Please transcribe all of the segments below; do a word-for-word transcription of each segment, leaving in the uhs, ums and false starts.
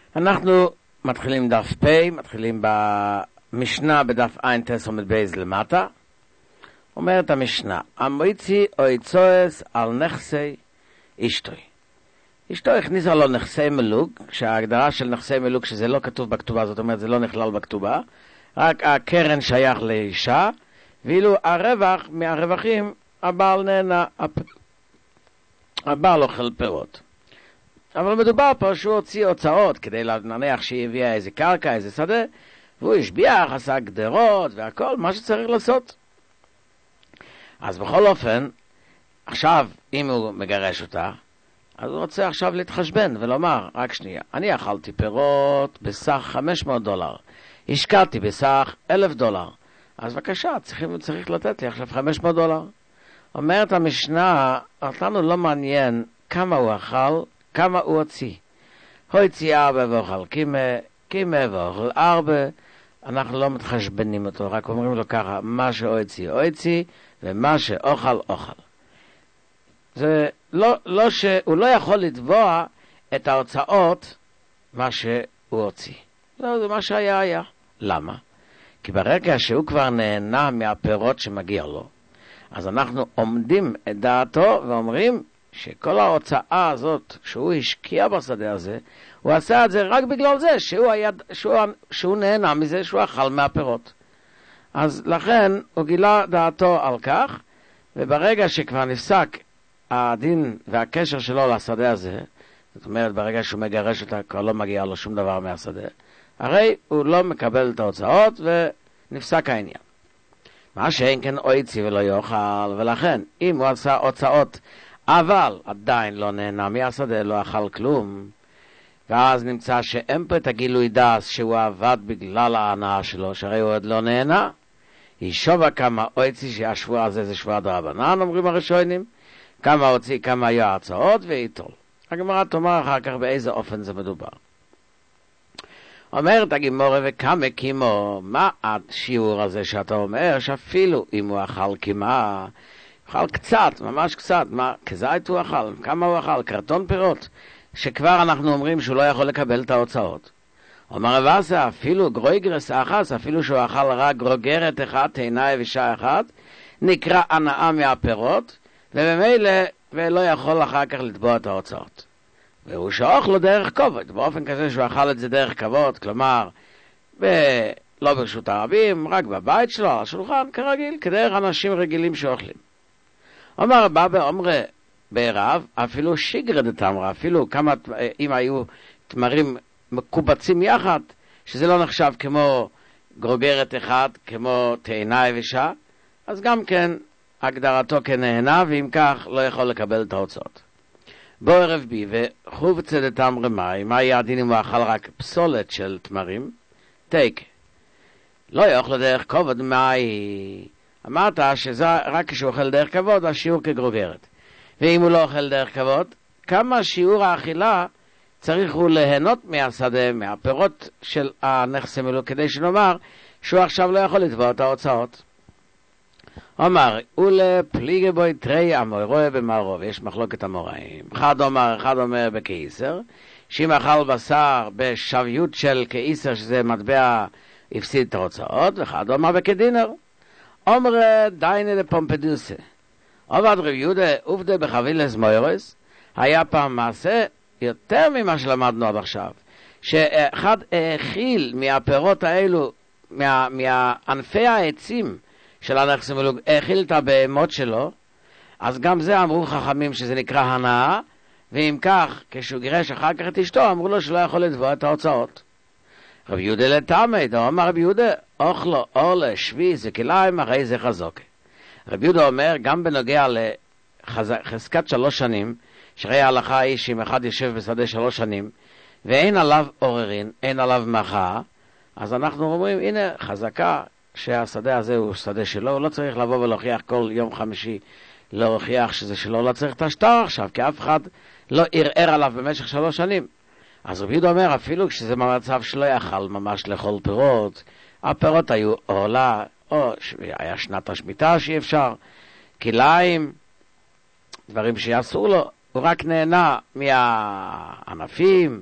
אנחנו מתחילים דף פ', מתחילים במשנה בדף עין תס עומד בייז למטה. אומרת המשנה, המויצי או יצועס על נכסי אשתוי. אשתו הכניסה לו נכסי מלוג, שההגדרה של נכסי מלוג שזה לא כתוב בכתובה, זאת אומרת זה לא נכלל בכתובה, רק הקרן שייך לאישה, ואילו הרווח מהרווחים הבעל נהנה, הבעל אוכל פירות. אבל מדובר פה שהוא הוציא הוצאות כדי להניח שהיא הביאה איזה קרקע, איזה שדה, והוא השביח, עשה גדרות והכל, מה שצריך לעשות. אז בכל אופן, עכשיו, אם הוא מגרש אותה, אז הוא רוצה עכשיו להתחשבן ולומר, רק שנייה, אני אכלתי פירות בסך חמש מאות דולר, השקעתי בסך אלף דולר, אז בבקשה, צריך, צריך לתת לי עכשיו חמש מאות דולר. אומרת המשנה, אותנו לא מעניין כמה הוא אכל, כמה הוא הוציא. הוא הוציא ארבע ואוכל קימה, קימה ואוכל ארבע, אנחנו לא מתחשבנים אותו, רק אומרים לו ככה, מה שהוא הוציא, הוא הוציא, ומה שאוכל, אוכל. זה לא, לא ש... הוא לא יכול לתבוע את ההוצאות מה שהוא הוציא. לא, זה מה שהיה היה. למה? כי ברגע שהוא כבר נהנה מהפירות שמגיע לו, אז אנחנו עומדים את דעתו ואומרים שכל ההוצאה הזאת שהוא השקיע בשדה הזה, הוא עשה את זה רק בגלל זה שהוא, היה, שהוא, שהוא נהנה מזה שהוא אכל מהפירות. אז לכן הוא גילה דעתו על כך, וברגע שכבר נפסק הדין והקשר שלו לשדה הזה, זאת אומרת ברגע שהוא מגרש אותה כבר לא מגיע לו שום דבר מהשדה, הרי הוא לא מקבל את ההוצאות ונפסק העניין. מה שאין כן אויצי ולא יאכל, ולכן אם הוא עשה הוצאות אבל עדיין לא נהנה מהשדה, לא אכל כלום, ואז נמצא שאין פה את הגילוי דס שהוא עבד בגלל ההנאה שלו, שהרי הוא עוד לא נהנה, ישובה כמה אויצי שהשבוע הזה זה שבוע דרבנן, אומרים הראשונים, כמה הוציא, כמה היה הצעות ויתול. הגמרא תאמר אחר כך באיזה אופן זה מדובר. אומרת הגמרא וכמה קימו, מה השיעור הזה שאתה אומר שאפילו אם הוא אכל קימה, אכל קצת, ממש קצת, מה, כזית הוא אכל, כמה הוא אכל, קרטון פירות, שכבר אנחנו אומרים שהוא לא יכול לקבל את ההוצאות. אומר רבסה, אפילו גרויגרס אחת, אפילו שהוא אכל רק גרוגרת אחד, תאנה יבשה אחד, נקרא הנאה מהפירות, ובמילא, ולא יכול אחר כך לתבוע את ההוצאות. והוא שאוך לו דרך כבוד, באופן כזה שהוא אכל את זה דרך כבוד, כלומר, ב- לא ברשות הרבים, רק בבית שלו, על השולחן, כרגיל, כדרך אנשים רגילים שאוכלים. אומר רבא באומרה בערב, אפילו שיגרד תמרה, אפילו כמה, אם היו תמרים מקובצים יחד, שזה לא נחשב כמו גרוגרת אחד, כמו תאנה יבשה, אז גם כן הגדרתו כנהנה, ואם כך לא יכול לקבל את ההוצאות. בו ערב בי, וחוב צדתם רמי, מה יהיה הדין אם הוא אכל רק פסולת של תמרים? תיק. לא יאכל דרך כבוד, מהי? אמרת שזה רק כשהוא אוכל דרך כבוד, השיעור כגרוגרת. ואם הוא לא אוכל דרך כבוד, כמה שיעור האכילה צריך הוא ליהנות מהשדה, מהפירות של הנכס המלוג, כדי שנאמר שהוא עכשיו לא יכול לתבוע את ההוצאות. אומר, ולפליגי בוי תרי אמורויה במערוב, יש מחלוקת אמוראים. אחד אומר, אחד אומר בקיסר, שאם אכל בשר בשוויות של קיסר, שזה מטבע הפסיד את ההוצאות, ואחד אומר בקדינר. אומר דייני לפומפדוסה. עובד רב יהודה עובדה בחבילס מוירס, היה פעם מעשה יותר ממה שלמדנו עד עכשיו, שאחד האכיל מהפירות האלו, מה, מהענפי העצים של הנכס המלוג, האכיל את הבהמות שלו, אז גם זה אמרו חכמים שזה נקרא הנאה, ואם כך, כשהוא גירש אחר כך את אשתו, אמרו לו שלא יכול לתבוע את ההוצאות. רב יהודה לטעמי, דו אמר רב יהודה, אוכלו, אורלה, שבי, זה כליים, הרי זה חזוק. רב יהודה אומר, גם בנוגע לחזקת שלוש שנים, שראי ההלכה היא שאם אחד יושב בשדה שלוש שנים, ואין עליו עוררין, אין עליו מחאה, אז אנחנו אומרים, הנה, חזקה שהשדה הזה הוא שדה שלו, הוא לא צריך לבוא ולהוכיח כל יום חמישי, להוכיח שזה שלו, לא צריך את השטר עכשיו, כי אף אחד לא ערער עליו במשך שלוש שנים. אז רבי יהודה אומר, אפילו כשזה במצב שלא יאכל ממש לאכול פירות, הפירות היו עולה, או היה שנת השמיטה שאי אפשר, כליים, דברים שיעשו לו, הוא רק נהנה מהענפים,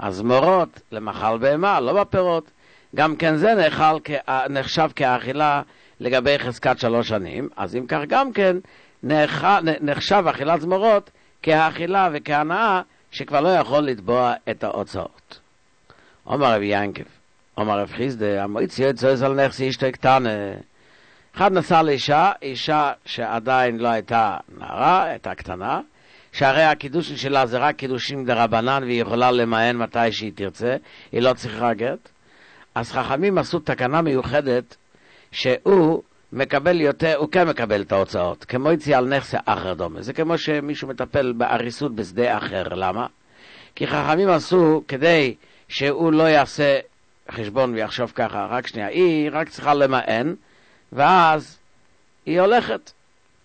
אז מורות למאכל בהמה, לא בפירות. גם כן זה נחל, נחשב כאכילה לגבי חזקת שלוש שנים, אז אם כך גם כן נחשב אכילת זמורות כאכילה וכהנאה שכבר לא יכול לתבוע את ההוצאות. אומר רבי ינקב, אומר רב חיסדא, המועצה יוצא על נכסי אשתו קטנה. אחד נסע לאישה, אישה שעדיין לא הייתה נערה, הייתה קטנה, שהרי הקידושין שלה זה רק קידושין דרבנן והיא יכולה למען מתי שהיא תרצה, היא לא צריכה גט. אז חכמים עשו תקנה מיוחדת שהוא מקבל יותר, הוא כן מקבל את ההוצאות, כמו יציא על נכסי אחר דומה. זה כמו שמישהו מטפל בעריסות בשדה אחר. למה? כי חכמים עשו כדי שהוא לא יעשה חשבון ויחשוב ככה, רק שנייה, היא רק צריכה למען, ואז היא הולכת.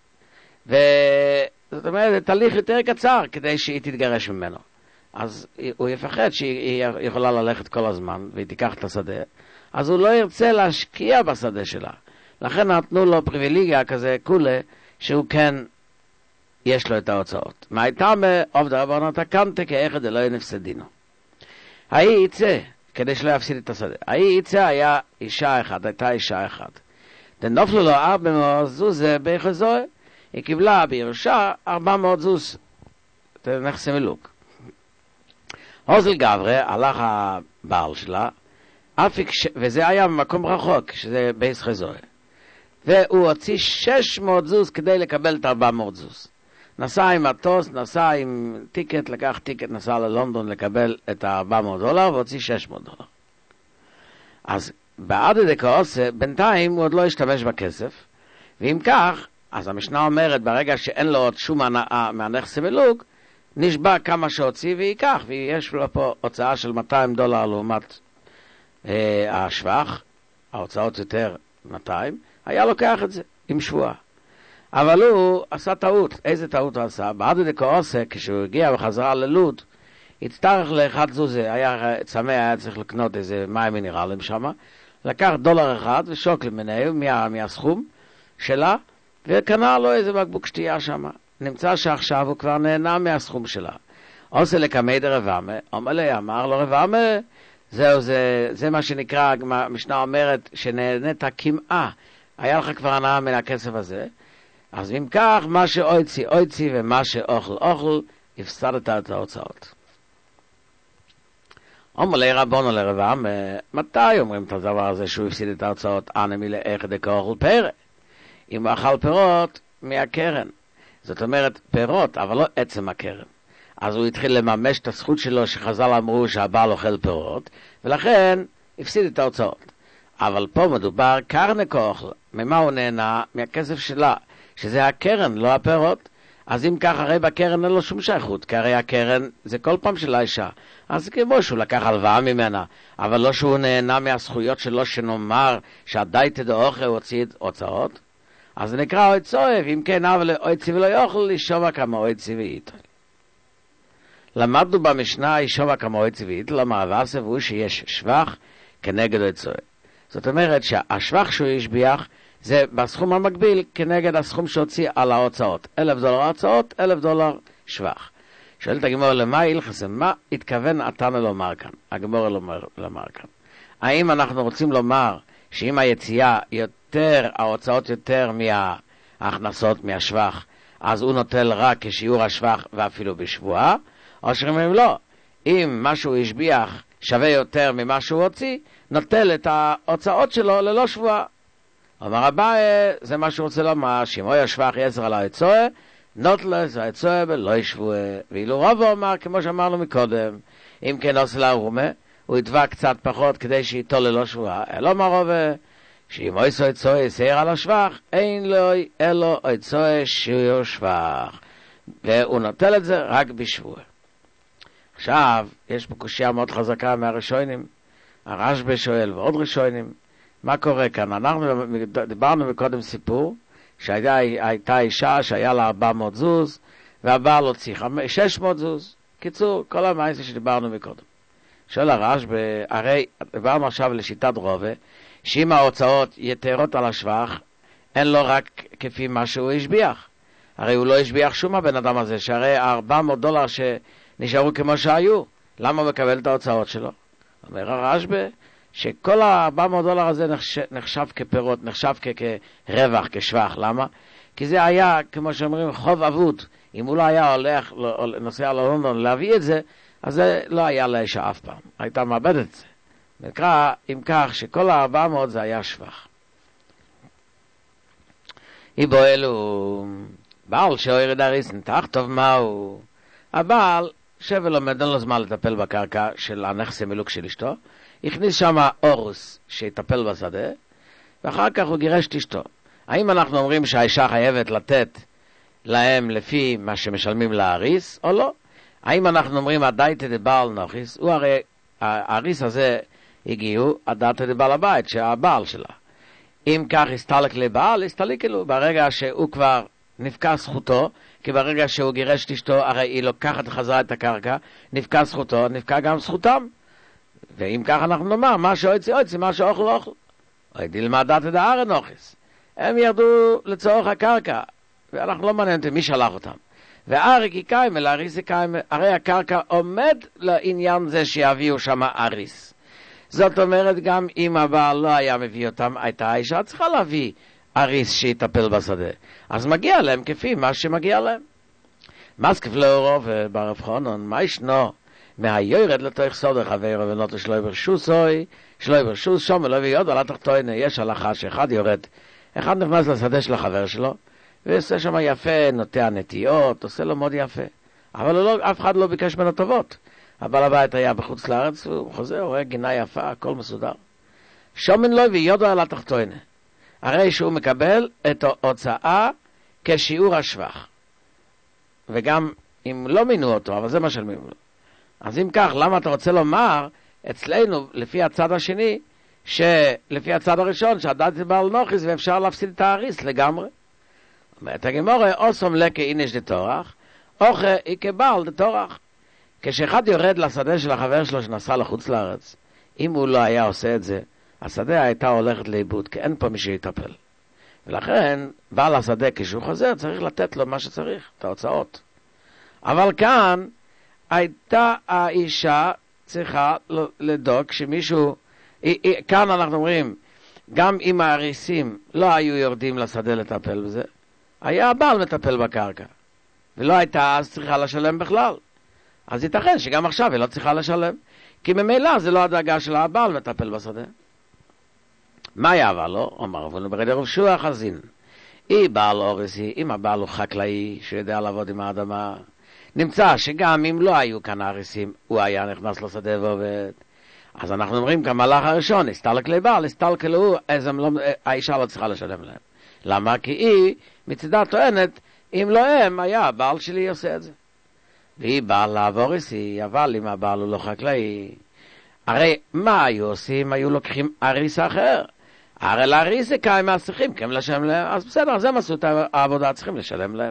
וזאת אומרת, זה תהליך יותר קצר כדי שהיא תתגרש ממנו. אז הוא יפחד שהיא יכולה ללכת כל הזמן, והיא תיקח את השדה. אז הוא לא ירצה להשקיע בשדה שלה. לכן נתנו לו פריבילגיה כזה כולה, שהוא כן, יש לו את ההוצאות. מה הייתה מעובד רבנות הקנטה כאחד אלא נפסדינו. ההיא יצא, כדי שלא יפסיד את השדה. ההיא יצא היה אישה אחת, הייתה אישה אחת. דנופלו לו ארבע מאות זוז ביחזוי, היא קיבלה בירושה ארבע מאות זוז. זה נכסי מילוק. הוזל גברי, הלך הבעל שלה, וזה היה במקום רחוק, שזה בייס חזוי. והוא הוציא שש מאות זוז כדי לקבל את ארבע מאות זוז. נסע עם מטוס, נסע עם טיקט, לקח טיקט, נסע ללונדון לקבל את ארבע מאות דולר, והוציא שש מאות דולר. אז בעד דקה עושה, בינתיים הוא עוד לא השתמש בכסף, ואם כך, אז המשנה אומרת, ברגע שאין לו עוד שום הנאה מהנכס מילוג, נשבע כמה שהוציא ויקח, ויש לו פה הוצאה של מאתיים דולר לעומת אה, השבח, ההוצאות יותר מאתיים, היה לוקח את זה עם שבועה. אבל הוא עשה טעות. איזה טעות הוא עשה? בעד דקה עושה, כשהוא הגיע בחזרה ללוד, הצטרך לאחד זוזה, היה צמא, היה צריך לקנות איזה מים מינרלים שם, לקח דולר אחד ושוקל מנהל מה, מהסכום שלה, וקנה לו איזה בקבוק שתייה שם. נמצא שעכשיו הוא כבר נהנה מהסכום שלה. עושה לקמי דרבמה, אומר לי, אמר לו רבמה, זהו, זה, זה מה שנקרא, המשנה אומרת, שנהנית כמעה, היה לך כבר הנאה מן הכסף הזה, אז אם כך, מה שאויצי, אויצי, ומה שאוכל, אוכל, הפסדת את ההוצאות. אומר לי רבונו לרבמה, מתי אומרים את הדבר הזה שהוא הפסיד את ההוצאות? אנה מילה איך דקה אוכל פרא. אם הוא אכל פירות, מהקרן. זאת אומרת, פירות, אבל לא עצם הקרן. אז הוא התחיל לממש את הזכות שלו שחז"ל אמרו שהבעל אוכל פירות, ולכן הפסיד את ההוצאות. אבל פה מדובר קרנה כאוכל. ממה הוא נהנה? מהכסף שלה, שזה הקרן, לא הפירות. אז אם כך, הרי בקרן אין לו שום שייכות, כי הרי הקרן זה כל פעם של האישה. אז כמו שהוא לקח הלוואה ממנה, אבל לא שהוא נהנה מהזכויות שלו, שנאמר שהדייתא דאוכל הוא הוציא הוצאות. אז זה נקרא אוי צועב, אם כן, אבל אוי צי ולא יאכל, לשומע כמה אוי צי ואיתו. למדנו במשנה, ישומע כמה אוי צי ואיתו, למעבר סברו שיש שבח כנגד אוי צועב. זאת אומרת שהשבח שהוא ישביח, זה בסכום המקביל כנגד הסכום שהוציא על ההוצאות. אלף דולר ההוצאות, אלף דולר שבח. שואלת הגמור, למה ילחס? מה התכוון התנא לומר כאן? הגמור לומר, לומר כאן. האם אנחנו רוצים לומר שאם היציאה יותר, ההוצאות יותר מההכנסות, מהשבח, אז הוא נוטל רק כשיעור השבח ואפילו בשבועה? או שאומרים לא, אם משהו ישביח שווה יותר ממה שהוא הוציא, נוטל את ההוצאות שלו ללא שבועה. אומר הבא, זה מה שהוא רוצה לומר, שאם הוא ישבח יצר על ההצועה, נוטל זה ההצועה ולא ישבועה. ואילו רוב הוא אומר, כמו שאמרנו מקודם, אם כן עושה להרומה, הוא יתבע קצת פחות כדי שיתו ללא שבועה. אלא אומר רוב, שאם הוא יעשה הצועה יסייר על השבח, אין לו אלו הצועה שיעור שבח. והוא נוטל את זה רק בשבועה. עכשיו, יש פה קושיה מאוד חזקה מהראשונים, הרשב"א שואל ועוד ראשונים, מה קורה כאן? אנחנו דיברנו מקודם סיפור, שהייתה אישה שהיה לה ארבע מאות זוז, והבעל הוציא שש מאות זוז. קיצור, כל המעשה שדיברנו מקודם. שואל הרשב"א, הרי דיברנו עכשיו לשיטת רובה, שאם ההוצאות יתרות על השבח, אין לו רק כפי מה שהוא השביח. הרי הוא לא השביח שום הבן אדם הזה, שהרי ארבע מאות דולר שנשארו כמו שהיו, למה הוא מקבל את ההוצאות שלו? אומר הרשב"א, שכל ה-ארבע מאות דולר הזה נחשב, נחשב כפירות, נחשב כ- כרווח, כשבח. למה? כי זה היה, כמו שאומרים, חוב אבוד. אם הוא לא היה הולך, נוסע ללונדון להביא את זה, אז זה לא היה לאישה אף פעם. הייתה מאבדת את זה. נקרא, אם כך, שכל ה-ארבע מאות זה היה שבח. איבו אלו, בעל שאוירד הריסן, תחתוב מהו? הבעל שב ולומד, אין לו זמן לטפל בקרקע של הנכסי מילוק של אשתו, הכניס שם אורוס שיטפל בשדה, ואחר כך הוא גירש את אשתו. האם אנחנו אומרים שהאישה חייבת לתת להם לפי מה שמשלמים להריס, או לא? האם אנחנו אומרים הדייתא דבעל נוכיס? הוא הרי, ההריס הזה הגיעו הדייתא דבעל הבית, שהבעל שלה. אם כך הסתלק לבעל, הסתלק לו, ברגע שהוא כבר נפקע זכותו, כי ברגע שהוא גירש את אשתו, הרי היא לוקחת חזרה את הקרקע, נפקע זכותו, נפקע גם זכותם. ואם כך אנחנו נאמר, מה שאויצי אויצי, מה שאוכל אוכל. אוי דילמה דתא דארעא נוכיס. הם ירדו לצורך הקרקע, ואנחנו לא מעניין מי שלח אותם. והאריק היא קיימה, להריס היא קיימה, הרי הקרקע עומד לעניין זה שיביאו שם אריס. זאת אומרת, גם אם הבעל לא היה מביא אותם, הייתה האישה צריכה להביא אריס שיטפל בשדה. אז מגיע להם כפי מה שמגיע להם. מסקף לאורו וברב חונון, מה ישנו? מהיורד לתוך סודר חברו ונותו שלוי ברשוסוי, שלוי ברשוס, שום ולא ויוד על התחתונה, יש הלכה שאחד יורד, אחד נכנס לשדה של החבר שלו, ועושה שם יפה, נוטע נטיות, עושה לו מאוד יפה. אבל לא, אף אחד לא ביקש ממנו טובות. הבעל הבית היה בחוץ לארץ, הוא חוזר, הוא רואה גינה יפה, הכל מסודר. שומן לו ויודו על התחתונה. הרי שהוא מקבל את ההוצאה כשיעור השבח. וגם אם לא מינו אותו, אבל זה מה שלמים לו. אז אם כך, למה אתה רוצה לומר, אצלנו, לפי הצד השני, שלפי הצד הראשון, שהדת זה בעל נוכיס, ואפשר להפסיד את האריס לגמרי. אומרת הגמורה, אוסום לקה אינש דתורח, אוכה היא כבעל דתורח. כשאחד יורד לשדה של החבר שלו שנסע לחוץ לארץ, אם הוא לא היה עושה את זה, השדה הייתה הולכת לאיבוד, כי אין פה מי שיטפל. ולכן, בעל השדה כשהוא חוזר, צריך לתת לו מה שצריך, את ההוצאות. אבל כאן, הייתה האישה צריכה לדאוג שמישהו, כאן אנחנו אומרים, גם אם האריסים לא היו יורדים לשדה לטפל בזה, היה הבעל מטפל בקרקע, ולא הייתה אז צריכה לשלם בכלל. אז ייתכן שגם עכשיו היא לא צריכה לשלם, כי ממילא זה לא הדאגה של הבעל מטפל בשדה. מה יעבר לו? אמר רבנו ברי דרב שוע חזין. היא בעל אוריסי, אם הבעל הוא חקלאי שיודע לעבוד עם האדמה, נמצא שגם אם לא היו כאן אריסים, הוא היה נכנס לשדה ועובד. אז אנחנו אומרים כמהלך הראשון, הסתלק לבעל, הסתלק לו, אז לא, האישה לא צריכה לשלם להם. למה? כי היא מצדה טוענת, אם לא הם, היה הבעל שלי עושה את זה. והיא בעל לעבור איסי, אבל אם הבעל הוא לא חקלאי, הרי מה היו עושים? היו לוקחים אריס אחר. הרי לאריס זה קיים מהשיחים, כי הם לשלם להם, אז בסדר, אז הם עשו את העבודה, צריכים לשלם להם.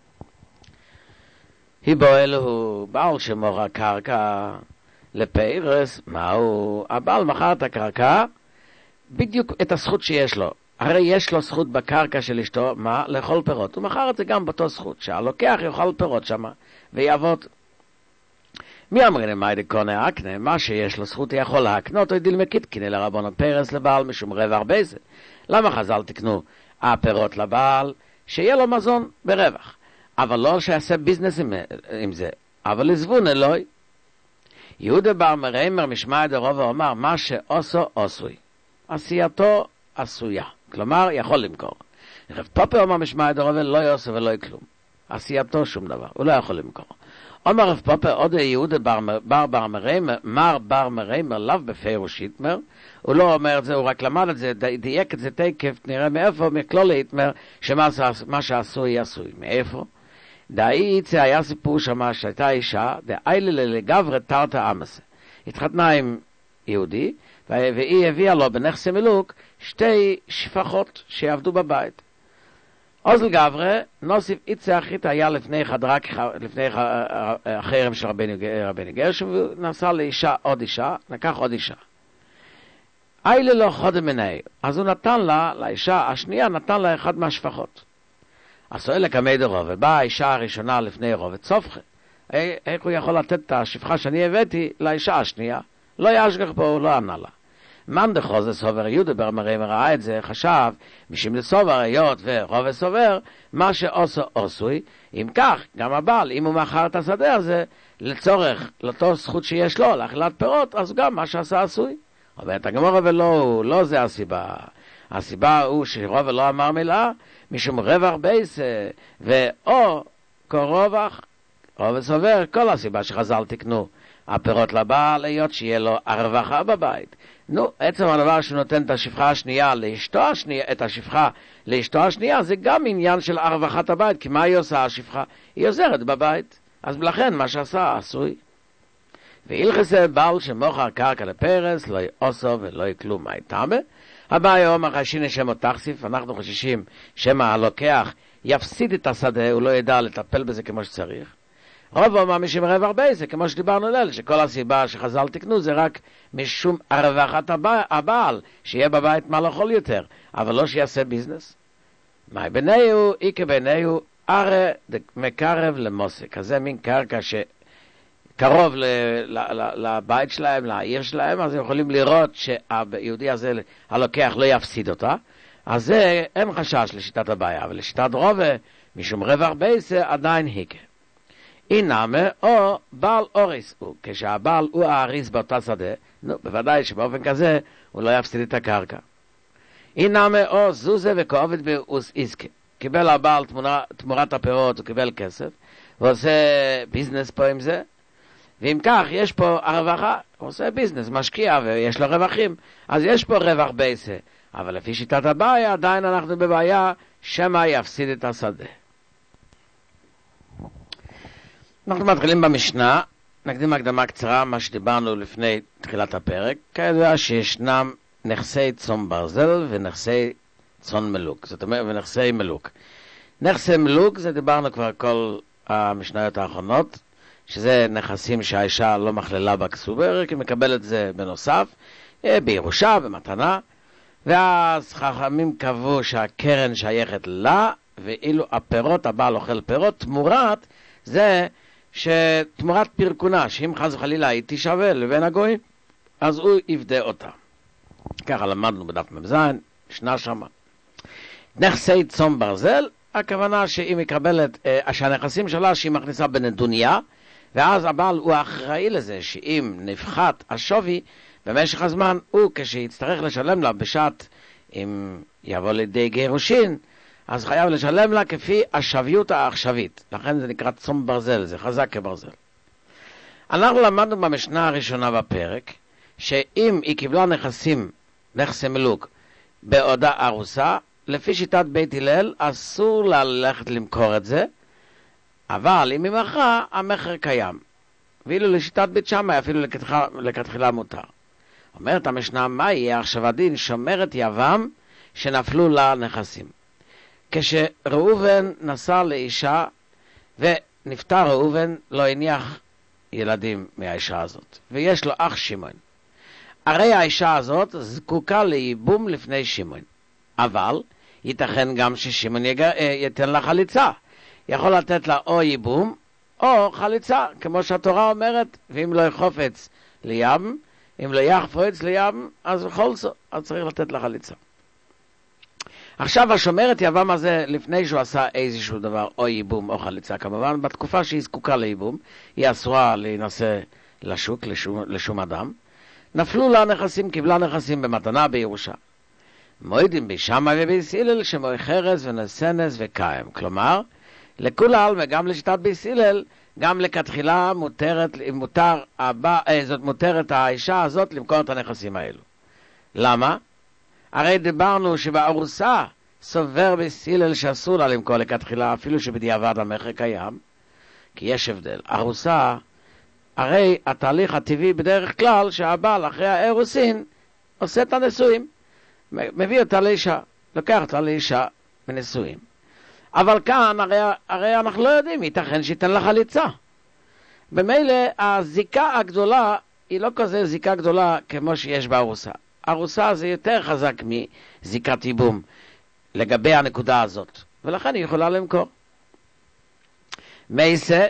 היבו אלוהו, בעל שמור הקרקע לפרס, מהו? הבעל מכר את הקרקע, בדיוק את הזכות שיש לו. הרי יש לו זכות בקרקע של אשתו, מה? לאכול פירות. הוא מכר את זה גם באותו זכות, שהלוקח יאכל פירות שם, ויעבוד. מי אמרנו מה דקונה הקנה? מה שיש לו זכות יכול להקנות, או ידיל מקיתקיני לרבונות פרס לבעל משום רווח בזה. למה חז"ל תקנו הפירות לבעל? שיהיה לו מזון ברווח. אבל לא שיעשה ביזנס עם, עם זה. אבל לזבון אלוהי. יהודה בר מריימר משמע דרוב ואומר, מה שעושו עשוי. עשייתו עשויה. כלומר, יכול למכור. רב פופר אומר משמע דרוב לא יעשו ולא כלום. עשייתו שום דבר. הוא לא יכול למכור. אומר רב פופר, עוד יהודה בר בר, בר מריימר, מר בר מריימר, לאו בפירוש יתמר. הוא לא אומר את זה, הוא רק למד את זה, דייק את זה תקף, נראה מאיפה, מכלול יתמר, שמה שעשוי עשוי. מאיפה? דאיצה היה סיפור שמה שהייתה אישה, דאיילה לגברי תרתה אמסה. התחתנה עם יהודי, והיא הביאה לו בנכסי מילוק שתי שפחות שיעבדו בבית. אז לגברי, נוסיף איצה אחית היה לפני חדרק, לפני החרם של רבני גרשום, והוא נסע לאישה עוד אישה, לקח עוד אישה. איילה לא חודם מנהי, אז הוא נתן לה, לאישה השנייה, נתן לה אחד מהשפחות. אז שואל לקמי דרוב, ובאה האישה הראשונה לפני רוב, וצופחה. איך הוא יכול לתת את השפחה שאני הבאתי לאישה השנייה? לא ישגח פה, הוא לא ענה לה. מאן דחוזה סובר יהודה ברמרי ראה את זה, חשב, משום לסובר היות ורוב סובר, מה שעושו עושוי, אם כך, גם הבעל, אם הוא מאחר את השדה הזה, לצורך, לאותו זכות שיש לו, לאכילת פירות, אז גם מה שעשה עשוי. אומרת הגמרא ולא, לא זה הסיבה. הסיבה הוא שרוב לא אמר מילה, משום רווח בייס, ואו כרווח, רוב סובר, כל הסיבה שחז"ל תקנו הפירות לבעל, היות שיהיה לו הרווחה בבית. נו, עצם הדבר שהוא נותן את השפחה השנייה לאשתו השנייה, את השפחה לאשתו השנייה, זה גם עניין של הרווחת הבית, כי מה היא עושה השפחה? היא עוזרת בבית. אז לכן מה שעשה עשוי. ואילכסה בעל שמוכר קרקע לפרס, לא יעשו ולא יקלום מה יתאמה. הבעיה אומר חשיני שמו תחסיף, אנחנו חוששים שמה הלוקח יפסיד את השדה, הוא לא ידע לטפל בזה כמו שצריך. רוב אומר משום רווח בייס, כמו שדיברנו ליל, שכל הסיבה שחז"ל תקנו זה רק משום הרווחת הבעל, שיהיה בבית מה לאכול יותר, אבל לא שיעשה ביזנס. מה ביניהו, איקה ביניהו, ארה מקרב למוסק, כזה מין קרקע שקרוב ל, ל, ל, לבית שלהם, לעיר שלהם, אז הם יכולים לראות שהיהודי הזה, הלוקח, לא יפסיד אותה, אז זה אין חשש לשיטת הבעיה, אבל לשיטת רובה, משום רווח בייס, עדיין היקה. אינמה או בעל אוריס הוא, כשהבעל הוא האריס באותה שדה, נו, בוודאי שבאופן כזה הוא לא יפסיד את הקרקע. אינמה או זוזה וכואבת באוס איסקה, קיבל הבעל תמורת הפירות, הוא קיבל כסף, ועושה ביזנס פה עם זה, ואם כך יש פה הרווחה, הוא עושה ביזנס, משקיע ויש לו רווחים, אז יש פה רווח בייסה, אבל לפי שיטת הבעיה עדיין אנחנו בבעיה שמה יפסיד את השדה. אנחנו מתחילים במשנה, נקדים הקדמה קצרה, מה שדיברנו לפני תחילת הפרק, כידוע שישנם נכסי צאן ברזל ונכסי צאן מלוק, זאת אומרת, ונכסי מלוק. נכסי מלוק זה דיברנו כבר כל המשניות האחרונות, שזה נכסים שהאישה לא מכללה בכסובה, רק היא מקבלת את זה בנוסף, בירושה, במתנה, ואז חכמים קבעו שהקרן שייכת לה, ואילו הפירות, הבעל אוכל פירות, תמורת זה שתמורת פרקונה, שאם חס וחלילה היא תשווה לבין הגויים, אז הוא יפדה אותה. ככה למדנו בדף ממזין, ישנה שמה. נכסי צאן ברזל, הכוונה שהיא מקבלת, אה, שהנכסים שלה שהיא מכניסה בנדוניה, ואז הבעל הוא האחראי לזה, שאם נפחת השווי, במשך הזמן הוא כשיצטרך לשלם לה בשעת, אם יבוא לידי גירושין, אז חייב לשלם לה כפי השוויות העכשווית. לכן זה נקרא צאן ברזל, זה חזק כברזל. אנחנו למדנו במשנה הראשונה בפרק, שאם היא קיבלה נכסים, נכסי מלוק, בעודה ארוסה, לפי שיטת בית הלל, אסור לה ללכת למכור את זה, אבל אם היא מכרה, המחר קיים. ואילו לשיטת בית שמאי, אפילו לכתחילה מותר. אומרת המשנה, מה יהיה עכשיו הדין? שומרת יבם שנפלו לה נכסים. כשראובן נסע לאישה ונפטר ראובן, לא הניח ילדים מהאישה הזאת, ויש לו אח שמעון. הרי האישה הזאת זקוקה לייבום לפני שמעון, אבל ייתכן גם ששמעון ייתן לה חליצה, יכול לתת לה או ייבום או חליצה, כמו שהתורה אומרת, ואם לא יחופץ לים, אם לא יחפץ לים, אז בכל זאת, אז צריך לתת לה חליצה. עכשיו השומרת יבם הזה, לפני שהוא עשה איזשהו דבר, או ייבום או חליצה, כמובן, בתקופה שהיא זקוקה לייבום, היא אסורה להינשא לשוק, לשום, לשום אדם, נפלו לה נכסים, קיבלה נכסים במתנה בירושה. מועדים בשמה ובית הלל שמוי חרס ונסנס וקיים. כלומר, לכולם וגם לשיטת בית הלל, גם לכתחילה מותרת, מותר, הבא, זאת מותרת האישה הזאת למכור את הנכסים האלו. למה? הרי דיברנו שבארוסה סובר בית הלל שאסור לה למכור לכתחילה, אפילו שבדיעבד המחר קיים, כי יש הבדל. ארוסה, הרי התהליך הטבעי בדרך כלל שהבעל אחרי האירוסין עושה את הנישואים, מביא אותה לאישה, לוקח אותה לאישה בנישואים. אבל כאן הרי, הרי אנחנו לא יודעים, ייתכן שייתן לה חליצה. במילא הזיקה הגדולה היא לא כזה זיקה גדולה כמו שיש בארוסה. ארוסה זה יותר חזק מזיקת ייבום לגבי הנקודה הזאת, ולכן היא יכולה למכור. מייסה,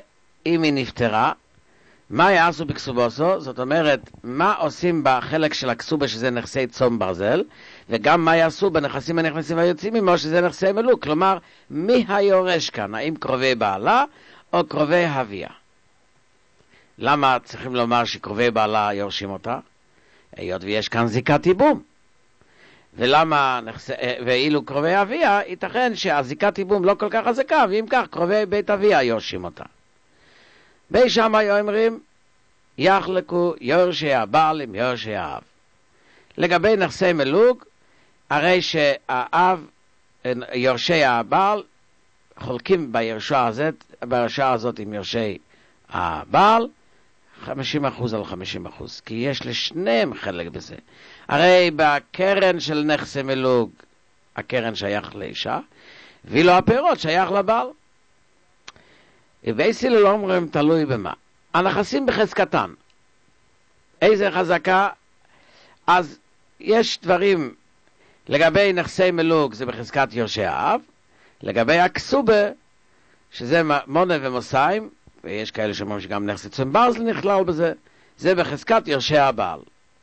אם היא נפטרה, מה יעשו בכסובוסו? זאת אומרת, מה עושים בחלק של הכסובה שזה נכסי צום ברזל, וגם מה יעשו בנכסים הנכנסים והיוצאים עמו שזה נכסי מלוק. כלומר, מי היורש כאן? האם קרובי בעלה או קרובי אביה? למה צריכים לומר שקרובי בעלה יורשים אותה? היות ויש כאן זיקת ייבום. ולמה, ואילו קרובי אביה, ייתכן שהזיקת ייבום לא כל כך חזקה, ואם כך קרובי בית אביה יורשים אותה. בי שמה אומרים, יחלקו יורשי הבעל עם יורשי האב. לגבי נכסי מלוג, הרי שהאב, יורשי הבעל, חולקים בירושה הזאת, בירושה הזאת עם יורשי הבעל, חמישים אחוז על חמישים אחוז, כי יש לשניהם חלק בזה. הרי בקרן של נכסי מלוג, הקרן שייך לאישה, ואילו הפירות שייך לבעל. ובייסילה לא אומרים תלוי במה. הנכסים בחזקתן. איזה חזקה? אז יש דברים, לגבי נכסי מלוג זה בחזקת יורשי האב, לגבי הכסובה, שזה מונה ומוסיים, ויש כאלה שאומרים שגם נכסי צום ברזל נכלל בזה, זה בחזקת יורשי הבעל.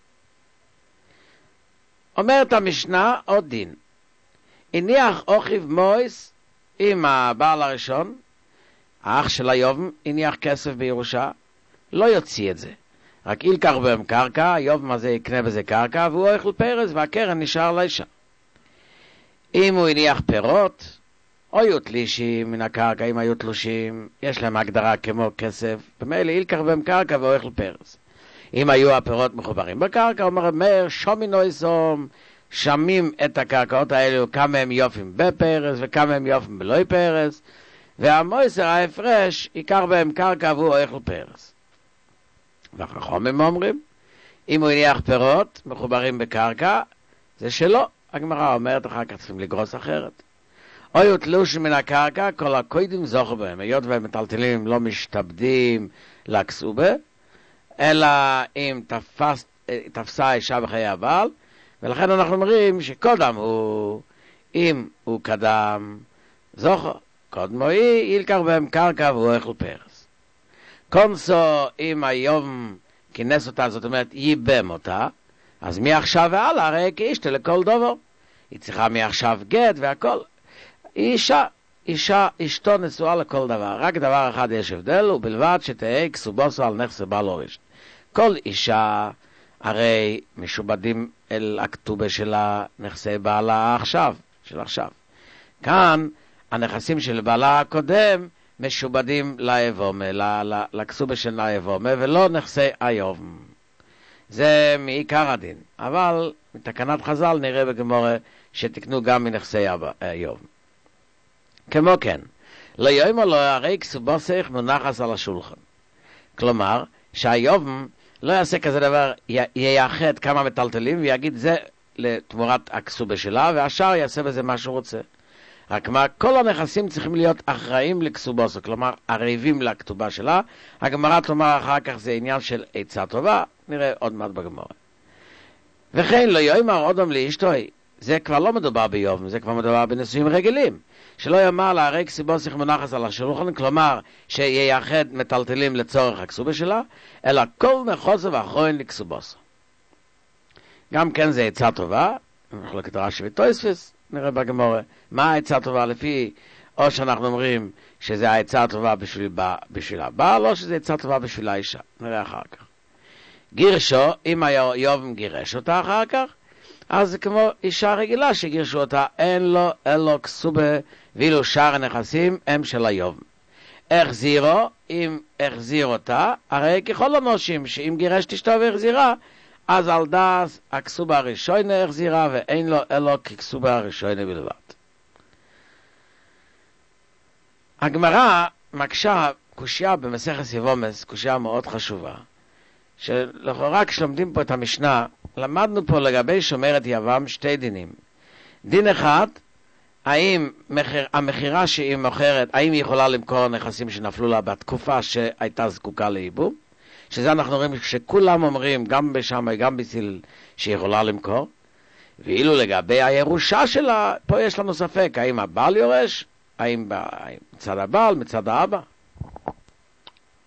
אומרת המשנה עוד דין, הניח אוכיב מויס עם הבעל הראשון, האח של היובם הניח כסף בירושה, לא יוציא את זה. רק ילקח בהם קרקע, היובם הזה יקנה בזה קרקע, והוא אוכל פרס, והקרן נשאר לאישה. אם הוא הניח פירות, או יהיו תלישים מן הקרקע, אם היו תלושים, יש להם הגדרה כמו כסף, במילא ילקח בהם קרקע ואוכל פרס. אם היו הפירות מחוברים בקרקע, אומר מאיר, שומי נויסום, שמים את הקרקעות האלו, כמה הם יופים בפרס, וכמה הם יופים בלוי פרס, והמויסר ההפרש ייקח בהם קרקע והוא אוכל פרס. והחכמים אומרים, אם הוא הניח פירות מחוברים בקרקע, זה שלא. הגמרא אומרת אחר כך צריכים לגרוס אחרת. או יהיו תלושים מן הקרקע, כל הקוידים זוכו בהם, היות והמטלטלים לא משתבדים לכסובה, אלא אם תפס, תפסה האישה בחיי הבעל, ולכן אנחנו אומרים שקודם הוא, אם הוא קדם זוכו, קודמו היא, ילקח בהם קרקע והוא אוכל פרס. קונסו, אם היום כינס אותה, זאת אומרת, ייבם אותה, אז מעכשיו והלאה, הרי כאישתה לכל דבר. היא צריכה מעכשיו גט והכל. היא אישה, אישה, אשתו נשואה לכל דבר. רק דבר אחד יש הבדל, ובלבד שתהיה כסובוסו על נכס בעל הוריש. כל אישה, הרי משובדים אל הכתובה של הנכסי בעלה עכשיו, של עכשיו. כאן, הנכסים של בעלה הקודם משובדים לאבומה, לכסובה של לאבומה, ולא נכסי היום. זה מעיקר הדין. אבל מתקנת חז"ל נראה בגמרא שתקנו גם מנכסי היום. כמו כן, לא יאמר לו הרי כסובוסך מונחס על השולחן. כלומר, שהיום לא יעשה כזה דבר, ייחד כמה מטלטלים ויגיד זה לתמורת הכסובה שלה, והשאר יעשה בזה מה שהוא רוצה. רק מה, כל הנכסים צריכים להיות אחראים לכסובוסו, כלומר, ערבים לכתובה שלה. הגמרא תאמר אחר כך זה עניין של עצה טובה, נראה עוד מעט בגמרא. וכן, לא יאמר אודם לאשתוי, זה כבר לא מדובר ביובם, זה כבר מדובר בנישואים רגילים. שלא יאמר לה, הרי כסובוסך מונחס על השולחן, כלומר, שייחד מטלטלים לצורך הכסובה שלה, אלא כל נכוסו ואחרון לכסובוסו. גם כן זה עצה טובה, מחלוקת רש"י ותוספות, נראה בגמרא, מה העצה הטובה לפי, או שאנחנו אומרים שזה העצה הטובה בשביל, בשביל הבעל, או שזה העצה טובה בשביל האישה. נראה אחר כך. גירשו, אם היובם גירש אותה אחר כך, אז זה כמו אישה רגילה שגירשו אותה, אין לו, אין לו כסובה, ואילו שאר הנכסים הם של היובם. החזירו, אם החזיר אותה, הרי ככל הנושים, שאם גירש תשתו והחזירה, אז על דס הכסובה הראשונה החזירה, ואין לו אלו ככסובה הראשונה בלבד. הגמרא מקשה קושיה במסכת יבומס, קושיה מאוד חשובה, שלכאורה כשלומדים פה את המשנה, למדנו פה לגבי שומרת יבם שתי דינים. דין אחד, האם מחיר, המחירה שהיא מוכרת, האם היא יכולה למכור נכסים שנפלו לה בתקופה שהייתה זקוקה לייבום, שזה אנחנו רואים שכולם אומרים, גם בשם וגם בסיל, שהיא יכולה למכור. ואילו לגבי הירושה שלה, פה יש לנו ספק, האם הבעל יורש, האם מצד הבעל, מצד האבא.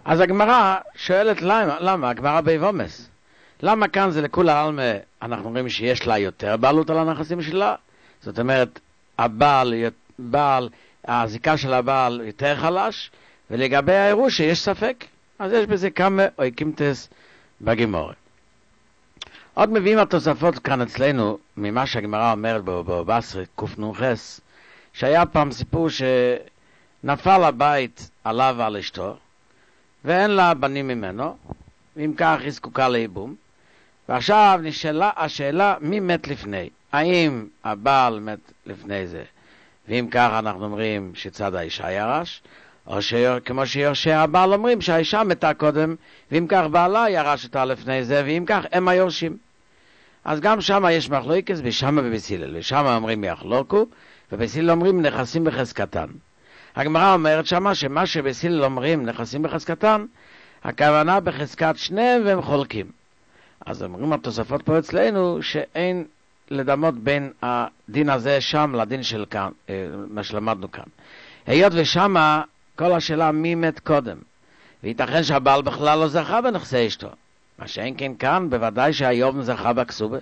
אז הגמרא שואלת למה, למה? הגמרא ביבומס. למה כאן זה לכולה עלמא, אנחנו רואים שיש לה יותר בעלות על הנכסים שלה? זאת אומרת, הבעל, בעל, הזיקה של הבעל יותר חלש, ולגבי הירושה יש ספק. אז יש בזה כמה אויקימתס בגמרא. עוד מביאים התוספות כאן אצלנו, ממה שהגמרא אומרת בבבא בתרנ"ח, שהיה פעם סיפור שנפל הבית עליו ועל אשתו, ואין לה בנים ממנו, ואם כך היא זקוקה לייבום. ועכשיו נשאלה השאלה מי מת לפני, האם הבעל מת לפני זה, ואם כך אנחנו אומרים שצד האישה ירש, או כמו שיורשי הבעל אומרים שהאישה מתה קודם, ואם כך בעלה ירש אותה לפני זה, ואם כך הם היורשים. אז גם שם יש מחלוקת, ושם בבית הלל, ושם אומרים יחלוקו, ובבית הלל אומרים נכסים בחזקתן. הגמרא אומרת שמה שמה שבבית הלל אומרים נכסים בחזקתן, הכוונה בחזקת שניהם והם חולקים. אז אומרים התוספות פה אצלנו שאין לדמות בין הדין הזה שם לדין של כאן, מה שלמדנו כאן. היות ושמה כל השאלה מי מת קודם, וייתכן שהבעל בכלל לא זכה בנכסי אשתו, מה שאין כן כאן בוודאי שהיום זכה בכסובה,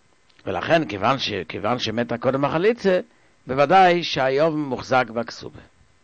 ולכן כיוון, ש, כיוון שמתה קודם החליצה, בוודאי שהיום מוחזק בכסובה.